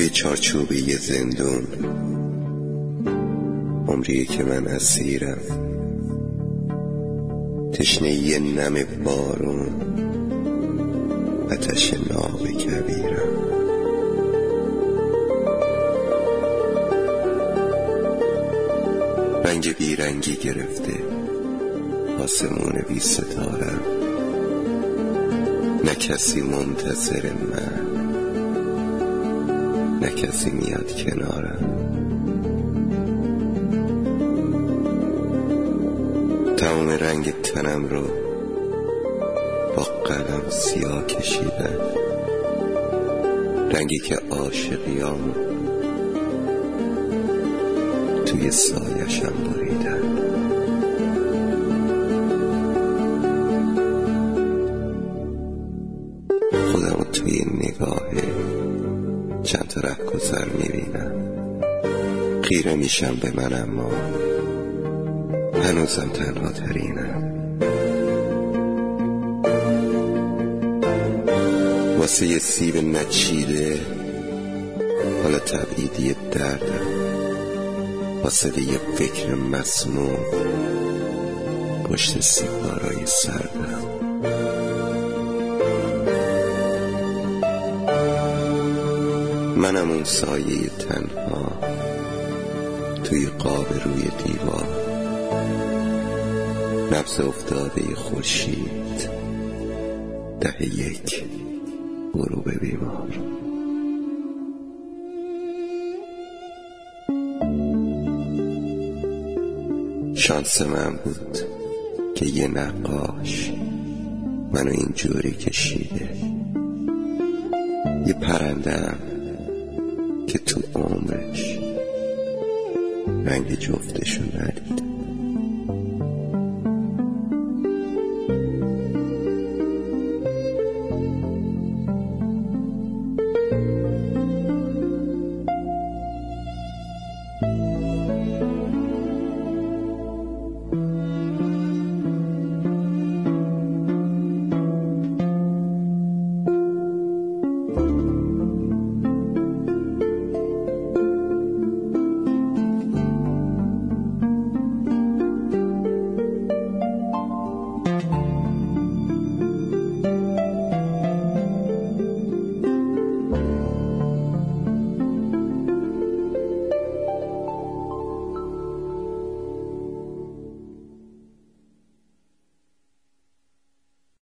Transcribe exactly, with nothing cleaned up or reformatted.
توی چارچوبه یه زندون، عمریه که من اسیرم، تشنه یه نم بارون، آتش ناب کبیرم. رنگ بیرنگی گرفته آسمون بی ستارم، نه کسی منتظر من، نه کسی میاد کنارم. تمام رنگ تنم رو با قلم سیاه کشیدم، رنگی که عاشقیامو توی سایشم بریدم. خودمو توی نگاه چند تا رهگذر میبینم، خیره میشم به من اما هنوزم تنها ترینم. واسه یه سیب نچیده حالا تبعیدی دردم، واسه یه فکر مسموم پشت سیگارای سردم. منم اون سایه تنها توی قاب روی دیوار، نبض افتاده خورشید ده یک غروب بیمار. شانس من بود که یه نقاش منو اینجوری کشیده، یه پرندم که تو عمرش رنگ جفتشو ندیده.